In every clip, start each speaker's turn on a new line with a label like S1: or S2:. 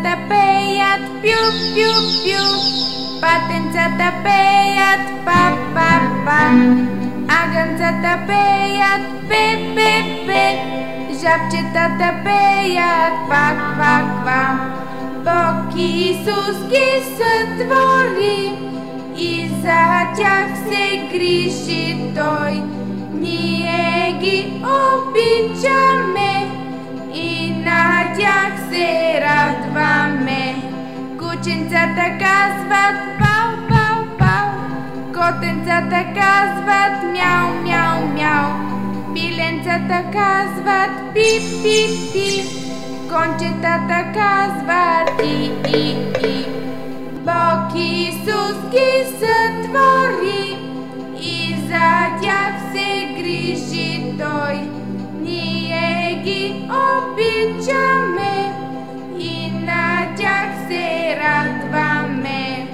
S1: Патенцата пеят пю-пю-пю, патенцата пеят па-па-па, агънцата пеят пе-пе-пе, жабчетата пеят ква-ква-ква. Бог Исус ги сътвори и за тях се грижи Той. Ние ги обичаме и на тях се радваме. Кученцата казват пау-пау-пау, котенцата казват мяу-мяу-мяу, пиленцата казват пи-пи-пи, кончетата казват и-и-и. Бог Исус ги сътвори и за тях се грижи Той. Ние ги обичаме и на тях се радваме.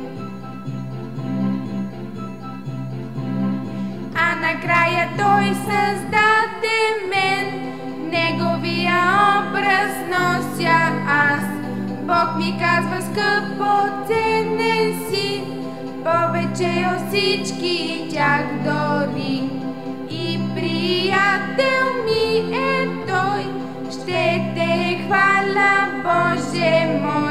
S1: А накрая Той създаде мен, Неговия образ нося аз. Бог ми казва: скъпо ценен си, повече от всички тях дори. И приятел ми е Той, ще те хваля, Боже мой.